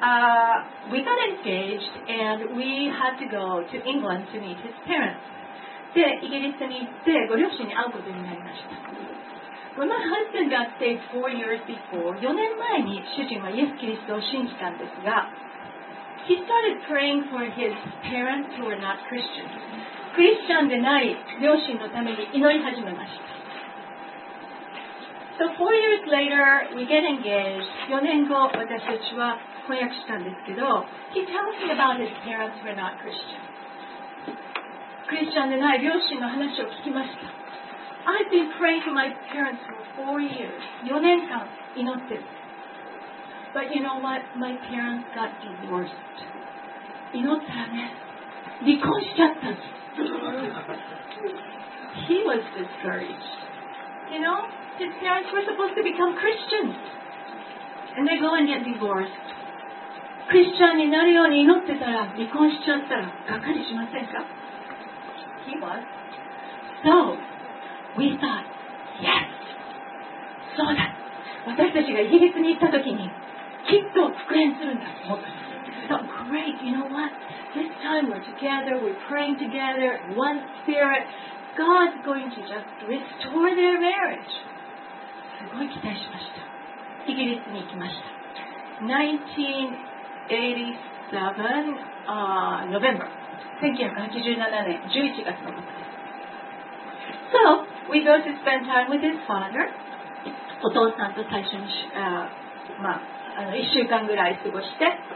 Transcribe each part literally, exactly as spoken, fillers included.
uh, we got engaged and we had to go to England to meet his parents. で、イギリスに行ってご両親に会うことになりました。When my husband got saved four years before, よねんまえに主人はイエス・キリストを信じたんですが、he started praying for his parents who were not Christians. クリスチャンでない両親のために祈り始めました。So four years later, we get engaged. よねんご、私たちは婚約したんですけど、he tells me about his parents who were not Christians. クリスチャンでない両親の話を聞きました。I've been praying for my parents for four years. よねんかん祈ってる。But you know what? My parents got divorced. 祈ったらね、離婚しちゃったんです。He was discouraged. You know, his parents were supposed to become Christians. And they go and get divorced. クリスチャンになるように祈ってたら離婚しちゃったらがっかりしませんか？He was. So, we thought, yes. そうだ。私たちがイギリスに行った時にきっと復縁するんだと思った。So, great. You know what? This time we're together, we're praying together, one spirit. God's going to just restore their marriage. すごい期待しました。イギリスに行きました。nineteen eighty-seven, uh, November. せんきゅうひゃくはちじゅうななねんじゅういちがつのことです。So, we go to spend time with his father. お父さんと最初に、uh, まあ、あのいっしゅうかんぐらい過ごして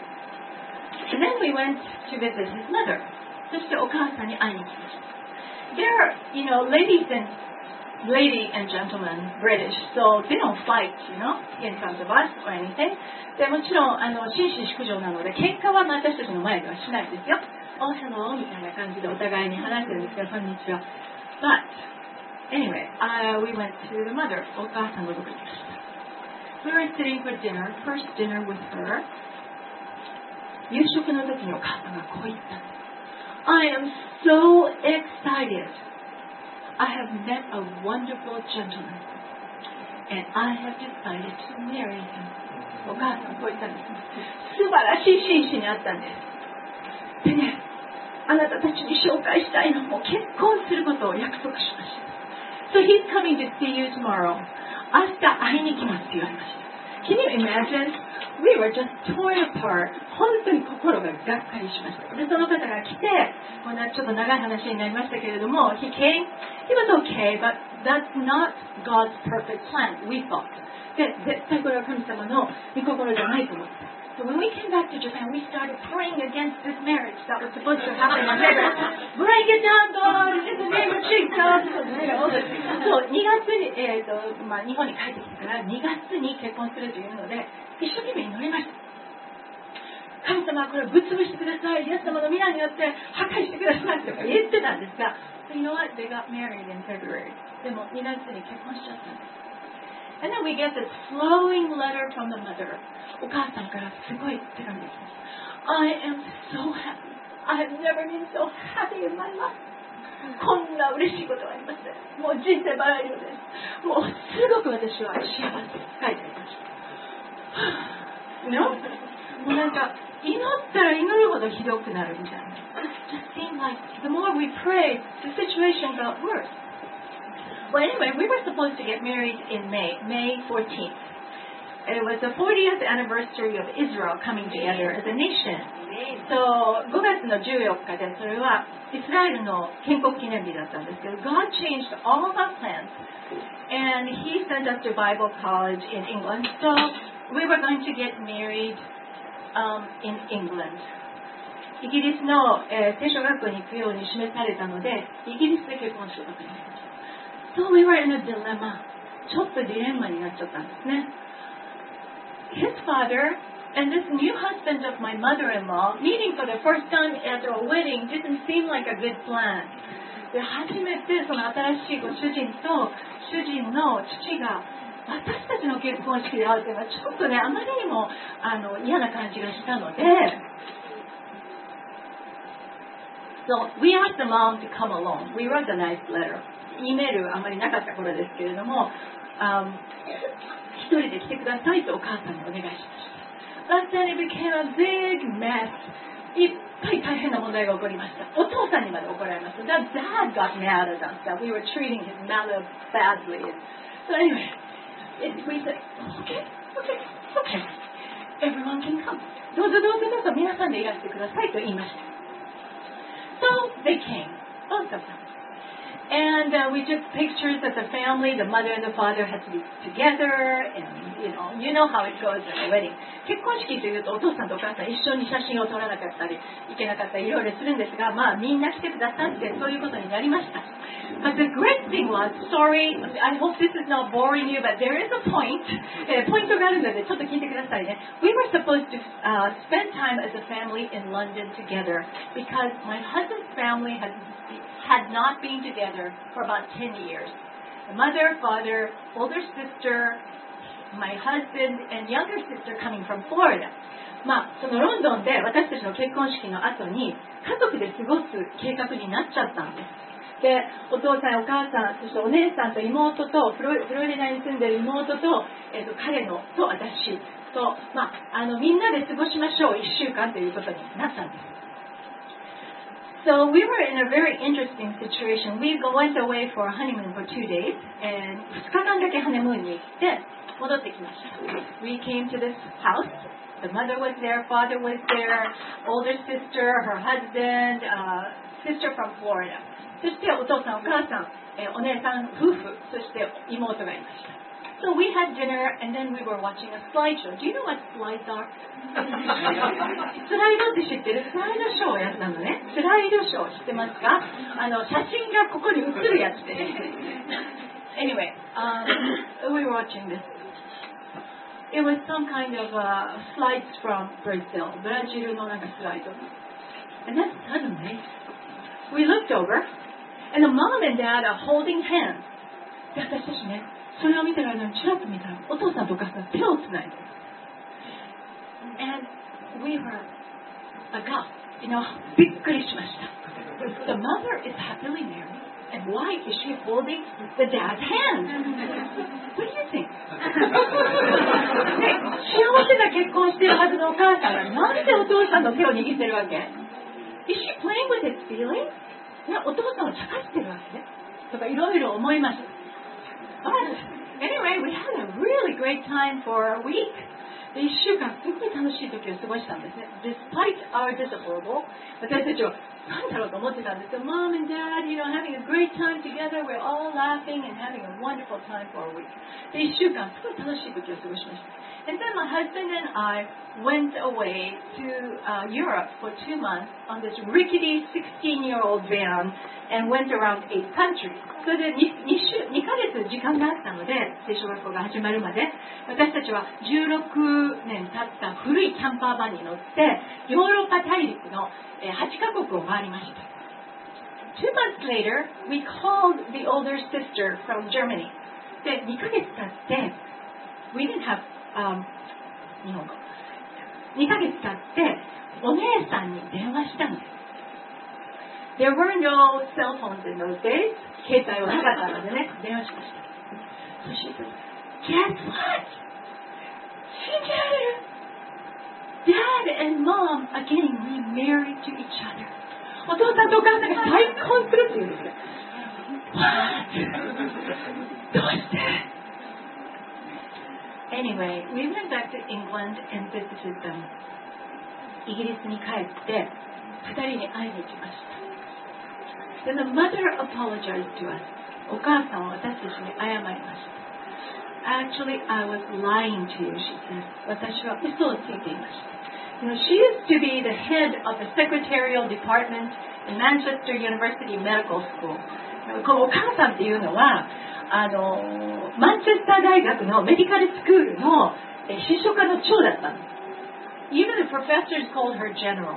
、And then we went to visit his mother. そしてお母さんに会いに来ました。They're, you know, ladies and lady and gentlemen, British, so they don't fight, you know, in front of us or anything. でもちろんあの紳士淑女なので喧嘩は私たちの前ではしないですよ。Oh, hello みたいな感じでお互いに話してるんですけど、こんにちは。But anyway, uh, we went to the mother. お母さんのところに来ました。We were sitting for dinner, first dinner with her. 夕食の時にお母さんがこう言ったんです。I am so excited. I have met a wonderful gentleman, and I have decided to marry him. お母さんこう言ったんです。素晴らしい紳士に会ったんです。でね、あなたたちに紹介したいのも結婚することを約束しました。So he's coming to see you tomorrow. 明日会いに来ますって言われました。Can you imagine? We were just torn apart. 本当に心ががっかりしました。で、その方が来て、こんなちょっと長い話になりましたけれども、He came, he was okay, but that's not God's perfect plan, we thought. で、絶対これは神様の御心じゃないと思った。So when we came back to Japan, we started praying against this marriage that was supposed to happen in February. Break it down, God, in the name of Jesus. そう、にがつに、えーとまあ、日本に帰ってきてからにがつに結婚するというので、一生懸命祈りました。神様はこれをぶっ潰してください。イエス様の皆によって破壊してくださいとか言ってたんですが、You know what? They got married in February. でもにがつに結婚しちゃったんです。And then we get this flowing letter from the mother. お母さんからすごい手紙です。I am so happy. I have never been so happy in my life. こんな嬉しいことはありません。もう人生バラ色です。もうすごく私は幸せです。書いてありました。No? もうなんか祈ったら祈るほどひどくなるみたいな。It just seemed like the more we prayed, the situation got worse. Well, anyway, we were supposed to get married in May, May fourteenth. It was the fortieth anniversary of Israel coming together as a nation. So, ごがつのじゅうよっかでそれはイスラエルの建国記念日だったんですけど、God changed all of our plans, and He sent us to Bible college in England. So, we were going to get married um, in England. イギリスの、えー、聖書学校に行くように示されたので、イギリスで結婚することになりました。So we were in a dilemma. ちょっとジレンマになっちゃったんですね。His father and this new husband of my mother-in-law meeting for the first time at a wedding didn't seem like a good plan. で、初めてその新しいご主人と主人の父が私たちの結婚式で会うというのはちょっとね、あまりにもあの嫌な感じがしたので、So we asked the mom to come along. We wrote a nice letter. イメールあまりなかった頃ですけれども、um, 一人で来てくださいとお母さんにお願いしました。 But then it became a big mess. いっぱい大変な問題が起こりました。お父さんにまで怒られました。That dad got mad at us that we were treating his mother badly. So anyway, it, we said, okay, okay, okay. Everyone can come. どうぞどうぞどうぞ皆さんでいらしてくださいと言いました。So they came, both of them. And uh, we took pictures of the family. The mother and the father had to be together. And, you know, you know how it goes at a wedding. 結婚式というとお父さんとお母さん一緒に写真を撮らなかったりいけなかったりいろいろするんですが、まあみんな来てくださってそういうことになりました。But the great thing was, sorry, I hope this is not boring you, but there is a point. えー、ポイントがあるのでちょっと聞いてくださいね。We were supposed to uh, spend time as a family in London together because my husband's family had had not been together for about ten years. The mother, father, older sister, my husband, and younger sister coming from Florida. まあ、そのロンドンで私たちの結婚式の後に家族で過ごす計画になっちゃったんです。で、お父さん、お母さん、そしてお姉さんと妹と、フロフロリダに住んでる妹と、えーと、彼のと私と、まあ、あのみんなで過ごしましょう、いっしゅうかんということになったんです。So we were in a very interesting situation. We went away for a honeymoon for two days, and ふつかかんだけハネムーンに行って戻ってきました。We came to this house. The mother was there, father was there, older sister, her husband, uh, sister from Florida. そしてお父さん、お母さん、えー、お姉さん夫婦、そして妹がいました。So we had dinner and then we were watching a slideshow. Do you know what slides are? スライドって知ってる？スライドショーをやったのね。スライドショー知ってますか？あの写真がここに映るやつで。Anyway, um, we were watching this. It was some kind of uh, slides from Brazil. ブラジルのなんかスライド。And then suddenly we looked over and the mom and dad are holding hands. で、私たちね。それを見てる間にちらっと見たらお父さんとお母さん手をつないで and we were aghast, you know, びっくりしました The mother is happily married and why is she holding the dad's hand? What do you think? ね、幸せな結婚してるはずのお母さんがなんでお父さんの手を握ってるわけ Is she playing with his feelings? お父さんを茶化してるわけとかいろいろ思いましたAnyway, we had a really great time for a week. で、いっしゅうかんすごい楽しい時を過ごしたんですね。Despite our disapproval, 私たちは何だろうと思ってたんですけど、Mom and Dad, you know, having a great time together. We're all laughing and having a wonderful time for a week. で、いっしゅうかんすごい楽しい時を過ごしました。And then my husband and I went away to uh, Europe for two months on this rickety sixteen-year-old van and went around eight countries. それで 2, 2, 週2ヶ月時間があったので、聖書学校が始まるまで、私たちはじゅうろくねん経った古いキャンパーバンに乗って、ヨーロッパ大陸のはちカ国を回りました。Two months later, we called the older sister from Germany. で、にかげつ経って、we didn't have Um, 日本語にかげつ経ってお姉さんに電話したんです。There were no cell phones in those days. 携帯はなかったのでね、電話しました。So she said, Guess what? 信じられる Dad and Mom are getting remarried to each other. お父さんとお母さんが再婚するって言うんですよ。What? どうしてAnyway, we went back to England and visited them. イギリスに帰ってふたりに会いに行きました。Then the mother apologized to us. お母さんは私たちに謝りました。Actually, I was lying to you, she said. 私は嘘をついていました。You know, she used to be the head of the secretarial department in Manchester University Medical School. このお母さんっていうのはあのマンチェスター大学のメディカルスクールの秘書課の長だったんです。Even the professors called her general.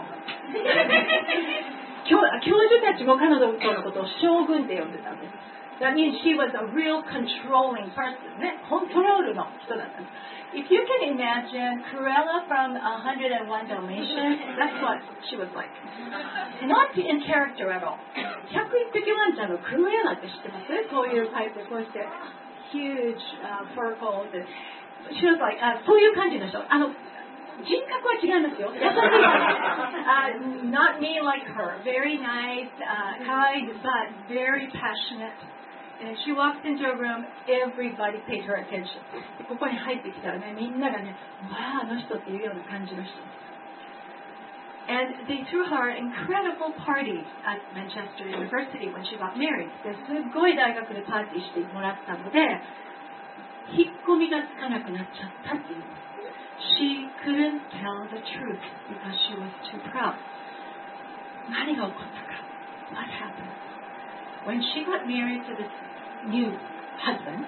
教授たちも彼女のことを将軍って呼んでたんです。That means she was a real controlling person. ね、コントロールの人だったんです。If you can imagine Cruella from one hundred and one Dalmatians, that's what she was like. Not in character at all. ひゃくいっぴきワンちゃんのクルエラって知ってますこういうパイプ、こうして huge、uh, fur coats. She was like、uh, そういう感じの人。あの人格は違いますよ。優しい。uh, not me like her. Very nice, uh, kind, but very passionate. And she walked into a room, everybody paid her attention. ここに入ってきたらね、みんながね、わあ、あの人っていうような感じの人。And they threw her incredible parties at Manchester University when she got married. ですごい大学でパーティーしてもらったので、引っ込みがつかなくなっちゃったっていう。She couldn't tell the truth because she was too proud. 何が起こったか。What happened? When she got married to this new husband,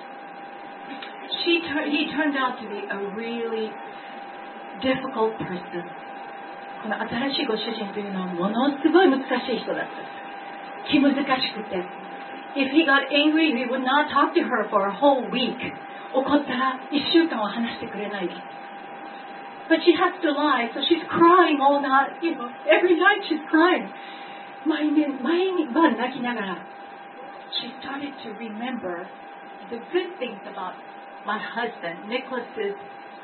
she tur- he turned out to be a really difficult person. この新しいご主人というのはものすごい難しい人だった。気難しくて。If he got angry, he would not talk to her for a whole week. 怒ったら一週間は話してくれない。But she has to lie, so she's crying all night. You know, every night she's crying. 毎年、毎晩泣きながら。She started to remember the good things about my husband, Nicholas's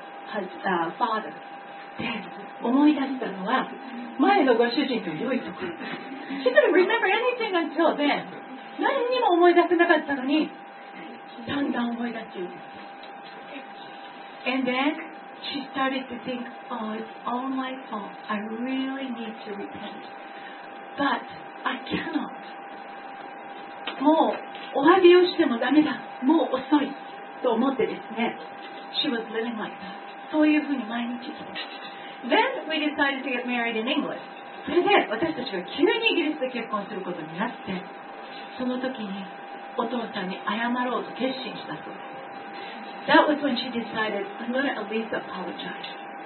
uh, father. で、思い出したのは前のご主人の良いところ。She didn't remember anything until then. 何にも思い出せなかったのに、だんだん思い出している。And then she started to think, oh, it's all my fault. I really need to repent. But I cannot. もうお詫びをしてもダメだ。もう遅い。と思ってですね。She was living like that. そういうふうに毎日生きて。Then we decided to get married in English. それで私たちは急にイギリスで結婚することになって、その時にお父さんに謝ろうと決心したそうです。That was when she decided, I'm going to at least apologize.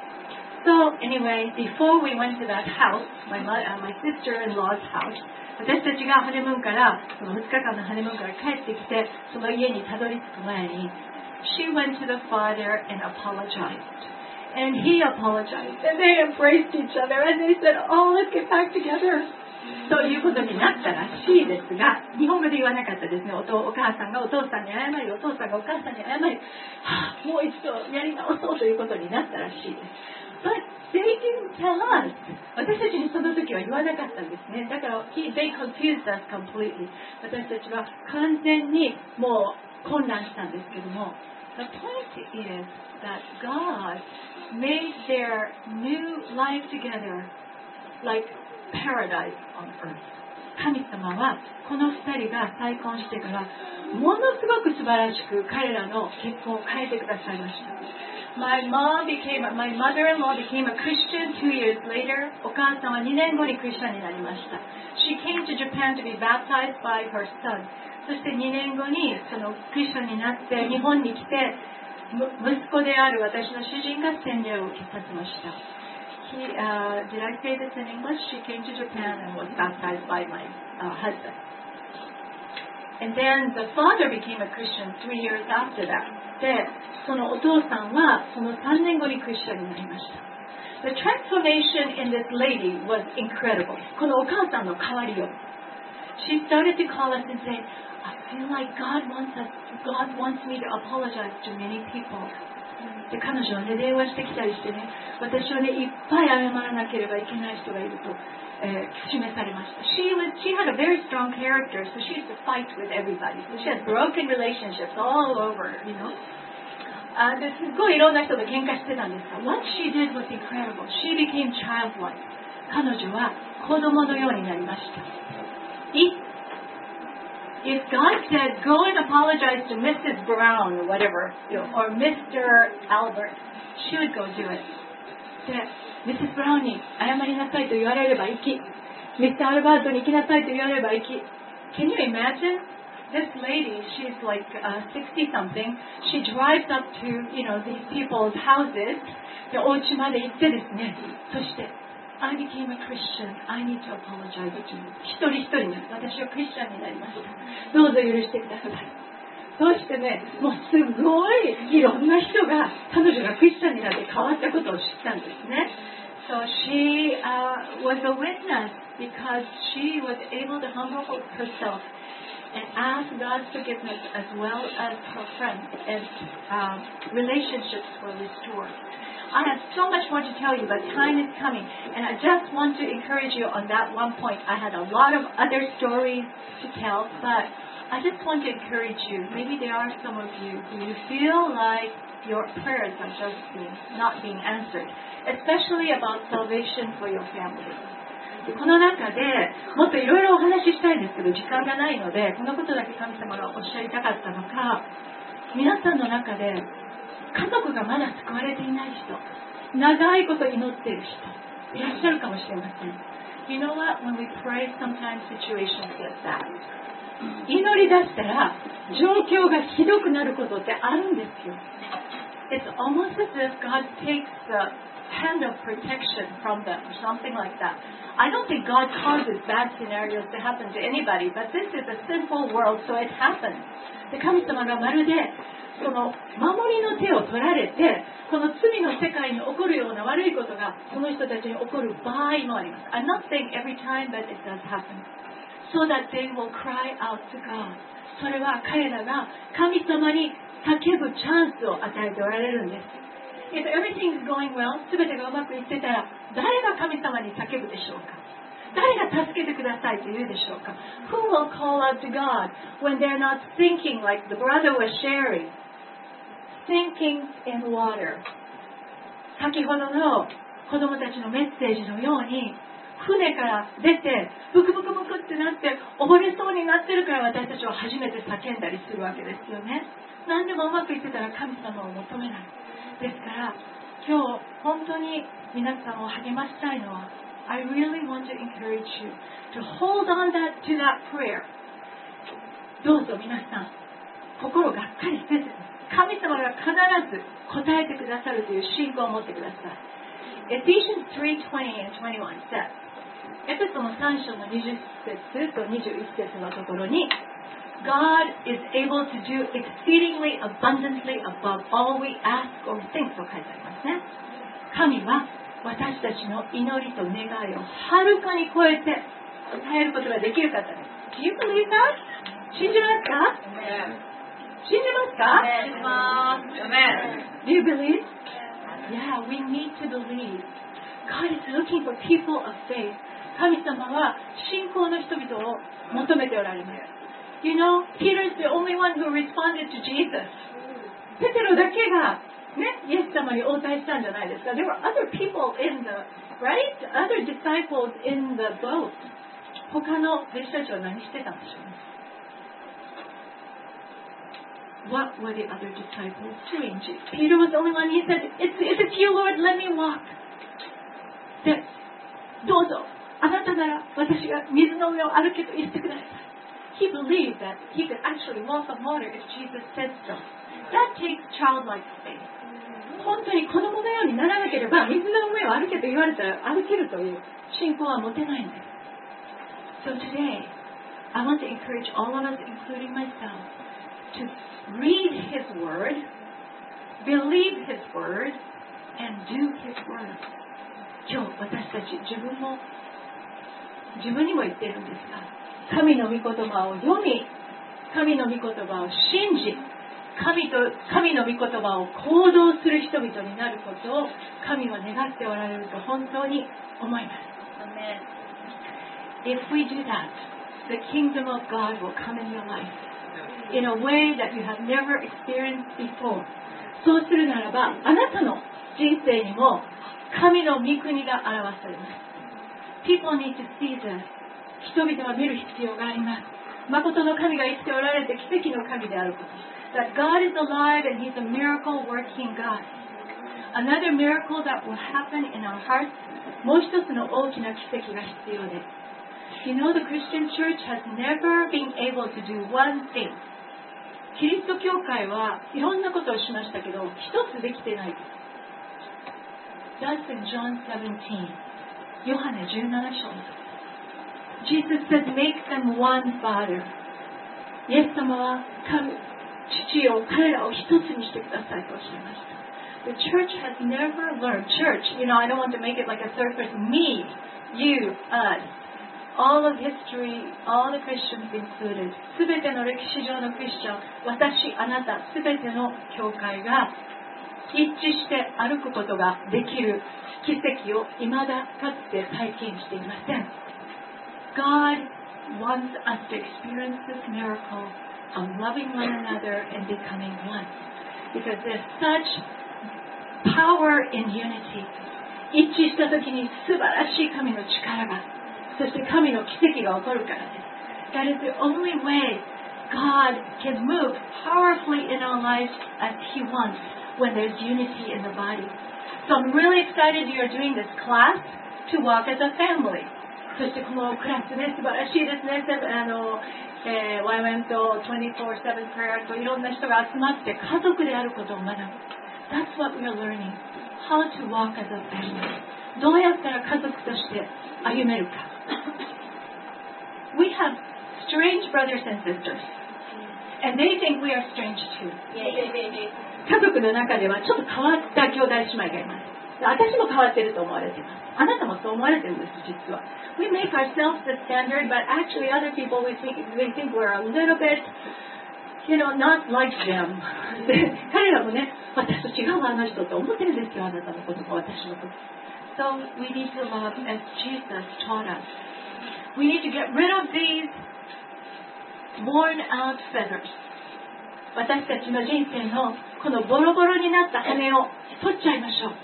So anyway, before we went to that house, my, uh, my sister-in-law's house, 私たちがハネムーンからそのふつかかんのハネムーンから帰ってきてその家にたどり着く前に She went to the father and apologized. And he apologized. And they embraced each other and they said, oh, let's get back together. ということになったらしいですが、日本語で言わなかったですね。お, お母さんがお父さんに謝り、お父さんがお母さんに謝り、はあ、もう一度やり直そうということになったらしいです。But they didn't tell us. 私たちにその時は言わなかったんですね。だから、they confused us completely. 私たちは完全にもう混乱したんですけども。The point is that God made their new life together like paradise on earth. 神様はこの二人が再婚してからものすごく素晴らしく彼らの結婚を変えてくださいました。My mom became, my mother-in-law became a Christian two years later. お母さんはにねんごにクリスチャンになりました。She came to Japan to be baptized by her son. そしてにねんごにそのクリスチャンになって日本に来て息子である私の主人が洗礼を受けさせました。He, uh, did I say this in English? She came to Japan and was baptized by my uh, husband. And then the father became a Christian three years after that. で、そのお父さんはそのさんねんごにクリスチャンになりました。The transformation in this lady was incredible. このお母さんの変わりよ。She started to call us and say, I feel like God wants us, God wants me to apologize to many people. で彼女はね電話してきたりしてね私はねいっぱい謝らなければいけない人がいると、えー、示されました。She was, she had a very strong character, so she used to fight with everybody. So she had broken relationships all over, you know. あですごいいろんな人と喧嘩してたんですが What she did was incredible. She became childlike. 彼女は子供のようになりました。If God said, go and apologize to Missus Brown or whatever, you know, or Mister Albert, she would go do it. で、ミセス Brown に謝りなさいと言われれば行き、ミスター Albert に行きなさいと言われれば行き。Can you imagine? This lady, she's like uh, sixty something. She drives up to, you know, these people's houses. で、お家まで行ってですね。そして、I became a Christian. I need to apologize to you. 一人一人に私はクリスチャンになりました。どうぞ許してください。そしてね、もうすごいいろんな人が彼女がクリスチャンになって変わったことを知ったんですね。So she uh, was a witness because she was able to humble herself and ask God's forgiveness as well as her friends and um, relationships were restored. I have so much more to tell you, but time is coming. And I just want to encourage you on that one point. I had a lot of other stories to tell, but I just want to encourage you. Maybe there are some of you who you feel like your prayers are just being, not being answered, especially about salvation for your family. この中でもっといろいろお話ししたいんですけど時間がないのでこのことだけ神様がおっしゃりたかったのか皆さんの中で家族がまだ救われていない人長いこと祈っている人いらっしゃるかもしれません You know what? When we pray sometimes situations like that 祈り出したら状況がひどくなることってあるんですよ It's almost as if God takes the hand of protection from them or something like that I don't think God causes bad scenarios to happen to anybody, but this is a sinful world, so it happens. で神様がまるでその守りの手を取られて、この罪の世界に起こるような悪いことがこの人たちに起こる場合もあります。I'm not saying every time, but it does happen. So that they will cry out to God. それは彼らが神様に叫ぶチャンスを与えておられるんです。If everything is going well, すべてがうまくいってたら、誰が神様に叫ぶでしょうか誰が助けてくださいと言うでしょうか Who will call out to God when they're not thinking like the brother was sharing? Thinking in water. 先ほどの子供たちのメッセージのように、船から出て、ブクブクブクってなって、溺れそうになってるから私たちは初めて叫んだりするわけですよね。何でもうまくいってたら神様を求めない。ですから今日本当に皆さんを励ましたいのは I really want to encourage you to hold on that, to that prayer どうぞ皆さん心がっかりせず神様が必ず答えてくださるという信仰を持ってください Ephesians three twenty and twenty-one says エペソのさん章のにじゅっ節とにじゅういち節のところにGod is able to do exceedingly abundantly above all we ask or think と書いてありますね。神は私たちの祈りと願いをはるかに超えて与えることができる方です。Do you believe that? 信じますか？信じますか？信じます。Do you believe? Yeah, we need to believe. God is looking for people of faith. 神様は信仰の人々を求めておられます。You know, Peter is the only one who responded to Jesus. ペテロだけが、ね、イエス様に応対したんじゃないですか。There were other people in the, right? Other disciples in the boat. 他の弟子たちは何してたんでしょうね。What were the other disciples doing? Peter was the only one. He said, It's, if it's you, Lord, let me walk. で、どうぞ、あなたなら私が水の上を歩けと言ってください。He believed that he could actually walk on water if Jesus said so. That takes childlike faith. 本当に子供のようにならなければ水の上を歩けと言われたら歩けるという信仰は持てないんです。So today, I want to encourage all of us, including myself, to read His Word, believe His Word, and do His Word. 今日私たち自分も自分にも言っているんですが神の御言葉を読み、神の御言葉を信じ、神と神の御言葉を行動する人々になることを神は願っておられると本当に思います。If we do that, the kingdom of God will come in your life in a way that you have never experienced before. そうするならば、あなたの人生にも神の御国が表されます。People need to see this.人々は見る必要があります。誠の神が生きておられて奇跡の神であること。That God is alive and He's a miracle working God. Another miracle that will happen in our hearts. もう一つの大きな奇跡が必要です。You know, the Christian church has never been able to do one thing. キリスト教会はいろんなことをしましたけど、一つできてないです。That's in John seventeen. ヨハネじゅうなな章の時。Jesus said, make them one Father. イエス様は神、父を彼らを一つにしてくださいとおっしゃいました。The church has never learned. Church, you know, I don't want to make it like a third person. Me, you, us. All of history, all the Christians included. すべての歴史上のクリスチャン、私、あなた、すべての教会が一致して歩くことができる奇跡を未だかつて体験していません。God wants us to experience this miracle of loving one another and becoming one. Because there's such power in unity. 一致した時に素晴らしい神の力が、そして神の奇跡が起こるからです。That is the only way God can move powerfully in our lives as He wants when there's unity in the body. So I'm really excited you're doing this class to walk as a family. そしてこのクラスね、素晴らしいですね。あの、えー、ワイワイとにじゅうよじかんプレイヤーといろんな人が集まって家族であることを学ぶ。That's what we are learning. How to walk as a family. どうやったら家族として歩めるか。We have strange brothers and sisters. And they think we are strange too. 家族の中ではちょっと変わった兄弟姉妹がいます。私も変わってると思われています。あなたもそう思われてるんです、実は。We make ourselves the standard, but actually other people, we think, we think we're a little bit, you know, not like them. 彼らもね、私と違うあの人って思ってるんですよ、あなたのことと私のこと。So we need to love as Jesus taught us. We need to get rid of these worn out feathers. 私たちの人生のこのボロボロになった羽を取っちゃいましょう。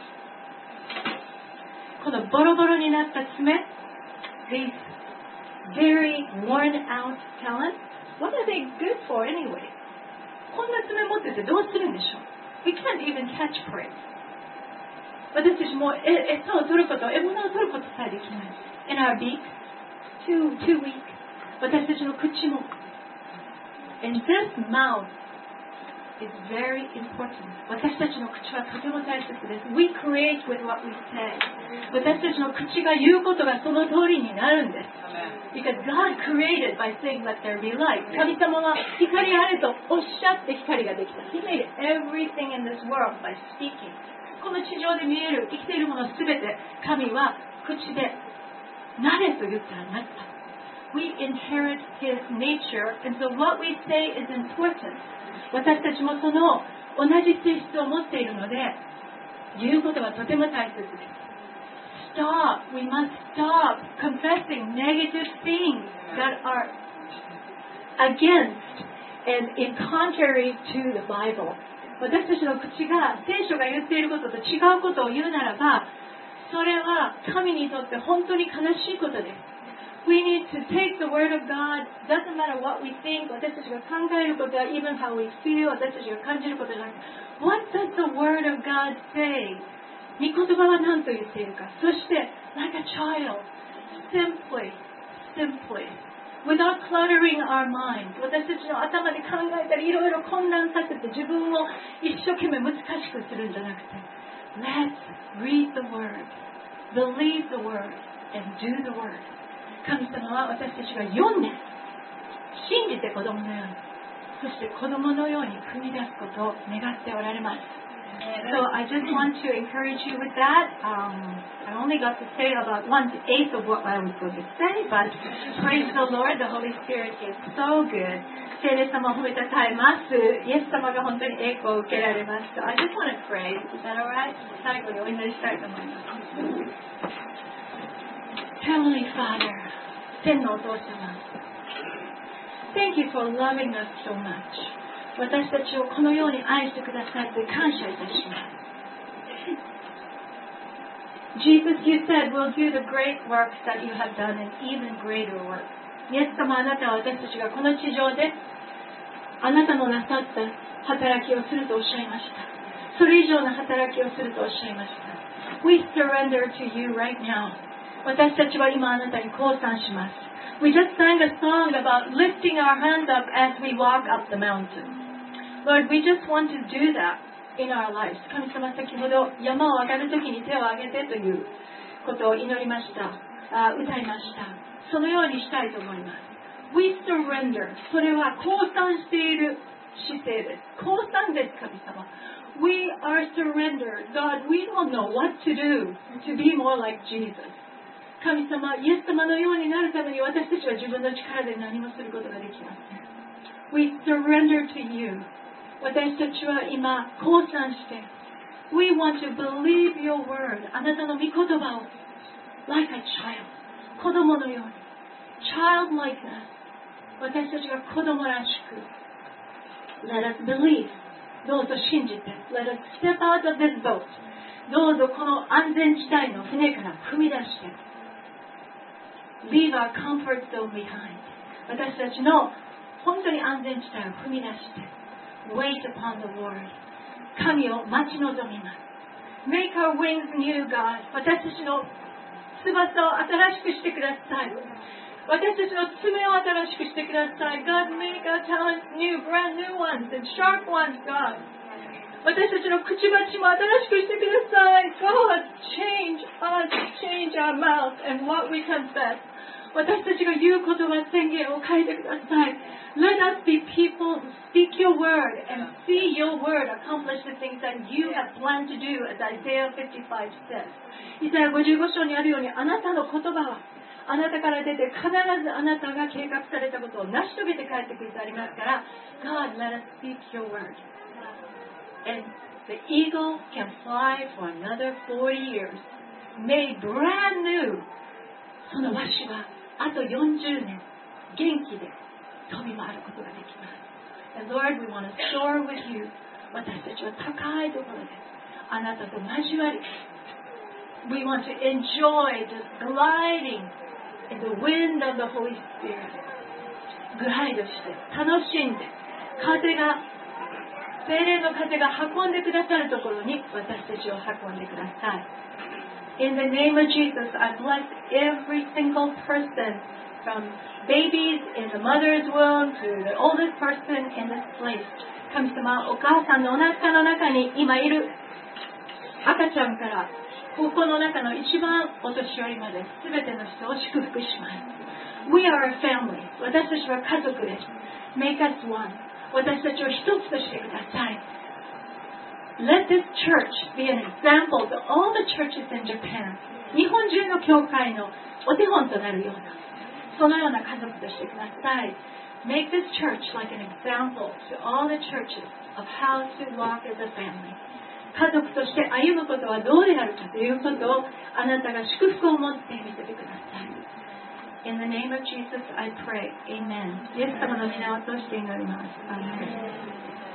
このボロボロになった爪、these very worn out talents, what are they good for anyway? こんな爪持っててどうするんでしょう？ We can't even catch prey. 私たちもえ餌を取ること、獲物を取ることさえできない。In our beak, too, too weak. 私たちの口も。And this mouth is very important. 私たちの口はとても大切です。We create with what we say. 私たちの口が言うことがその通りになるんです。Because God created by saying let there be light. 神様は光あれとおっしゃって光ができた。He made everything in this world by speaking. この地上で見える生きているものすべて神は口でなれと言ったらなった。We inherit His nature, and so what we say is important. 私たちもその同じ性質を持っているので、言うことがとても大切です。Stop. We must stop confessing negative things that are against and in contrary to the Bible. 私たちの口が聖書が言っていることと違うことを言うならば、それは神にとって本当に悲しいことです。We need to take the word of God. Doesn't matter what we think. 私たちが考えることは even how we feel. 私たちが感じることじゃなくて What does the word of God say? 御言葉は何と言っているか。そして like a child, simply, simply, without cluttering our mind. 私たちの頭で考えたりいろいろ混乱させて自分を一生懸命難しくするんじゃなくて Let's read the word, believe the word, and do the word.神様は私たちが読んで信じて子供のようにそして子供のように踏み出すことを願っておられます。So I just want to encourage you with that. Um, I only got to say about one eighth of what I was going to say, but praise the Lord, the Holy Spirit is so good. 聖霊様を褒めたたえます。イエス様が本当に栄光を受けられます。So I just want to pray. Is that alright? 最後にお祈りしたいと思います。Heavenly Father, 天のお父様 Thank you for loving us so much. 私たちをこのように愛してくださって感謝いたします。Jesus, you said we'll do the great works that you have done and even greater works. イエス様あなたは私たちがこの地上であなたのなさった働きをするとおっしゃいました。それ以上の働きをするとおっしゃいました。We surrender to you right now.私たちは今あなたに降参します。We just sang a song about lifting our hands up as we walk up the mountain. Lord, we just want to do that in our lives. 神様先ほど山を上がるときに手を上げてということを祈りました。あ、歌いました。そのようにしたいと思います。We surrender. それは降参している姿勢です。降参です、神様。We are surrendered. God, we don't know what to do to be more like Jesus.神様、イエス様のようになるために私たちは自分の力で何もすることができません。We surrender to you. 私たちは今、降参して、 We want to believe your word. あなたの御言葉を like a child. 子供のように childlikeness. 私たちが子供らしく Let us believe. どうぞ信じて Let us step out of this boat. どうぞこの安全地帯の船から踏み出して Leave our comfort zone behind. 私たちの本当に安全地帯を踏み出して Wait upon the Lord. 神を待ち望みます。Make our wings new, God. 私たちの翼を新しくしてください。私たちの爪を新しくしてください。God, make our talents new, brand new ones and sharp ones, God. 私たちのくちばしも新しくしてください。God, change us, change our mouth and what we confess. 私たちが言う言葉、宣言を変えてください。Let us be people who speak your word and see your word accomplish the things that you have planned to do, as Isaiah fifty-five says. イザヤごじゅうご章にあるように、あなたの言葉はあなたから出て必ずあなたが計画されたことを成し遂げて帰ってくるとありますから、God, let us speak your word. And the eagle can fly for another forty years, made brand new. そのわしはあとよんじゅうねん元気で飛び回ることができます。And Lord, we want to soar with you. 私たちは高いところであなたと交わり、We want to enjoy just gliding in the wind of the Holy Spirit. グライドして楽しんで風が聖霊の風が運んでくださるところに私たちを運んでください。In the name of Jesus, I bless every single person, from babies in the mother's womb to the oldest person in this place. 神様、お母さんのお腹の中に今いる赤ちゃんからここの中の一番お年寄りまで全ての人を祝福します。We are a family. 私たちは家族です。Make us one. 私たちを一つとしてください。Let this church be an example to all the churches in Japan. 日本中の教会のお手本となるような、そのような家族としてください。Make this church like an example to all the churches of how to walk as a family. 家族として歩むことはどうであるかということをあなたが祝福を持って見せてください。In the name of Jesus, I pray. Amen. イエス様の皆を通して祈ります。アーメン。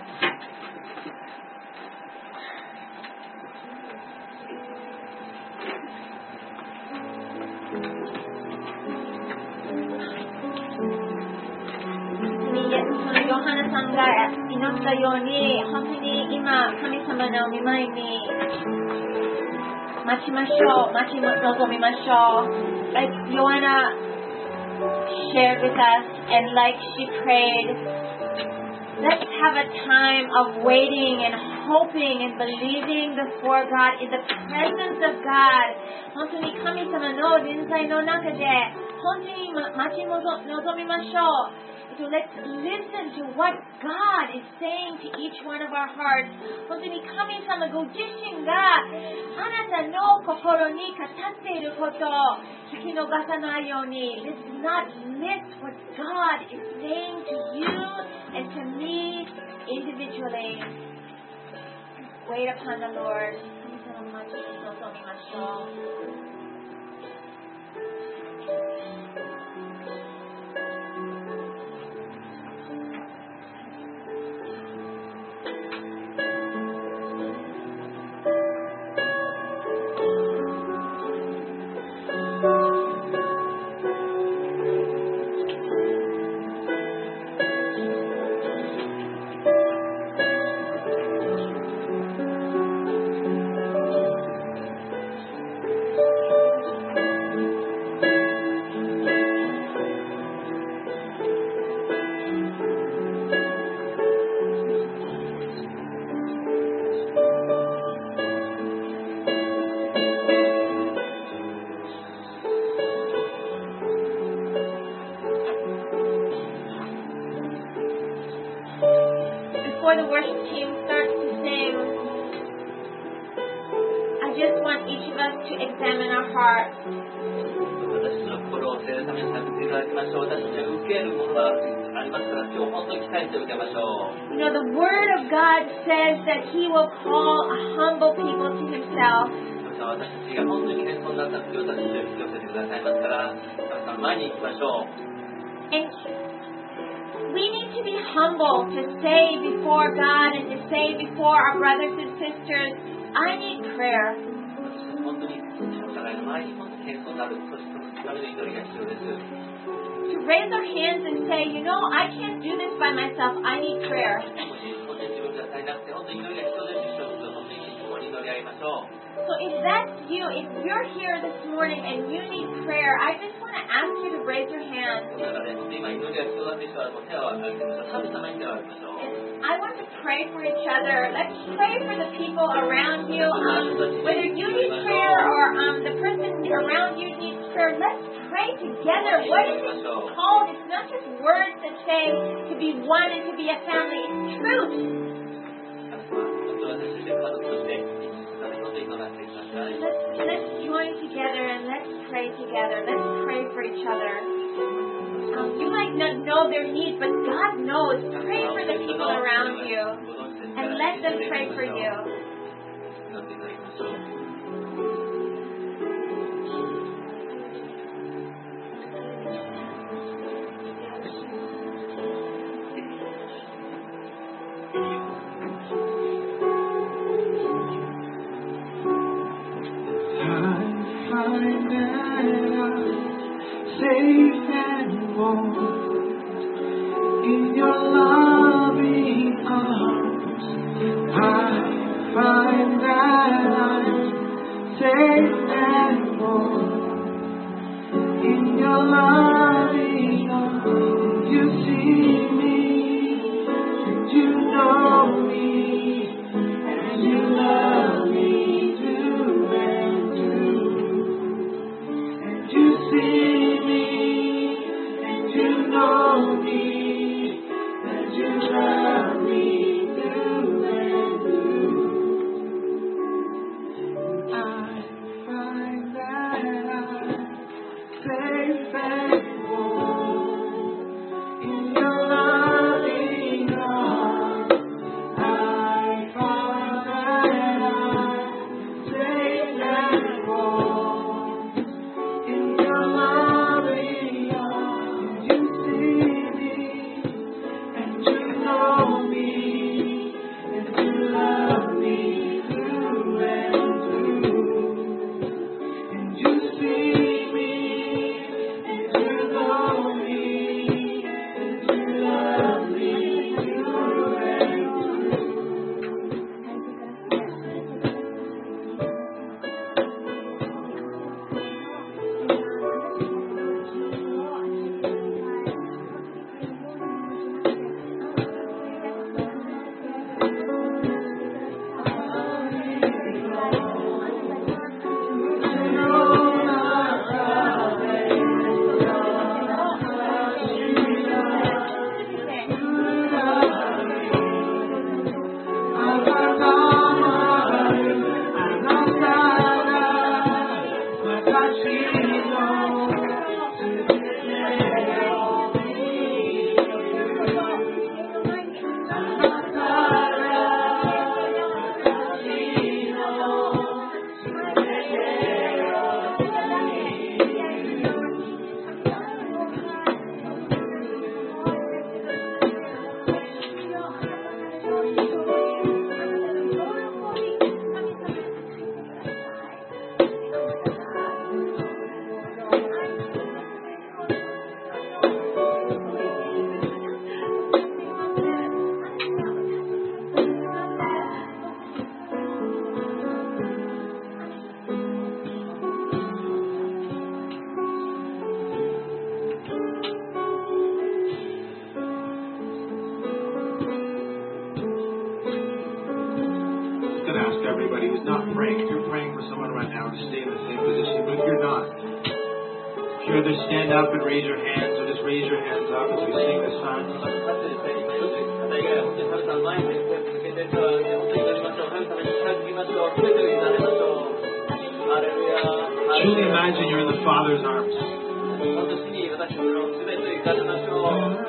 ヨハネさんが祈ったように、本当に今神様の御前に待ちましょう、待ち望みましょう。Like Joanna shared with us, and like she prayed, let's have a time of waiting and hoping and believing before God, in the presence of God. 本当に神様の臨在の中で本当に待ち望みましょう。So let's listen to what God is saying to each one of our hearts. 本当に神様ご自身があなたの心に語っていることを聞き逃さないように。Let's not miss what God is saying to you and to me individually. Wait upon the Lord. 神様の待ち望みましょう。Before the worship team starts to sing, I just want each of us to examine our hearts. 私の心を聖霊様にさせていただきましょう。私たちは受けるものだというありますから、今日本当に期待して受けましょう。 You know, the Word of God says that He will call a humble people to Himself. 私たちが本当に謙遜だった時を私たちを引き寄せてくださいますから、皆さん前に行きましょう。 And we need to be humble to say before God and to say before our brothers and sisters, I need prayer. 本当にお互いの前に本当に謙遜になる、そしてそのための祈りが必要です。 To raise our hands and say, you know, I can't do this by myself. I need prayer. もし本当に自分じゃ足りなくて本当に祈りが必要です人々と本当に共に祈り合いましょう。 So if that's you, if you're here this morning and you need prayer, I just want to ask you to raise your hand. だからね、今祈りが必要だって人はもう手を挙げてください。神様に手を挙げましょう。 I want to pray for each other. Let's pray for the people around you. Um, whether you need prayer or um, the person around you needs prayer, let's pray together. What is it called? It's not just words that say to be one and to be a family. It's truth. 本当に私たちが家族として一緒に本当に祈らせてください。 Let's, let's join together and let's pray together. Let's pray for each other. Um, you might not know their needs, but God knows. Pray for the people around you and let them pray for you. 祈っていただきましょう。 Safe and warm in your loving arms, I find that I'm safe and warm in your loving arms. You see me, and you know me, and you love me through and through, and you see. Know me, and you love me through and through. I find that I'm safe and warm in your loving arms. I find that I'm safe and warm in your loving arms. You everybody who's not praying, if you're praying for someone right now, to stay in the same position. But if you're not, if you either stand up and raise your hands, or just raise your hands up as we sing this song. Truly imagine you're in the Father's arms. 本当主に私たちの全てを生かしましょう。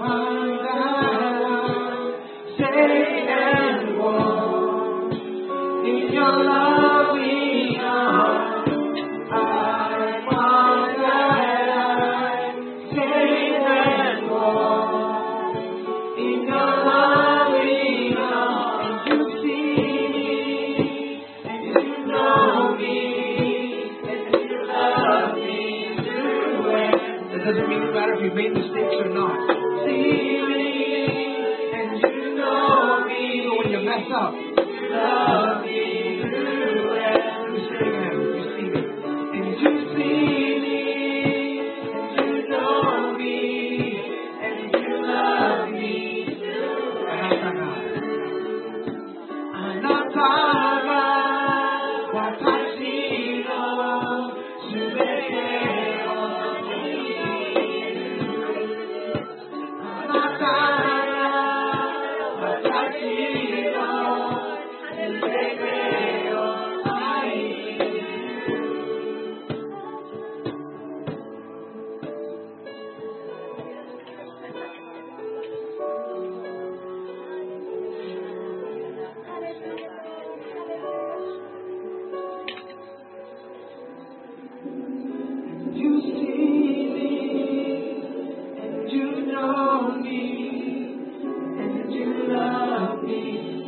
In your loving arms, I want that safe and warm. In your loving arms, you see me, and you know me, and you love me through it. That doesn't mean no matter if you've made mistakes or not. See me, and you know me. But when you mess up, you love me. You see me, and you know me, and you love me.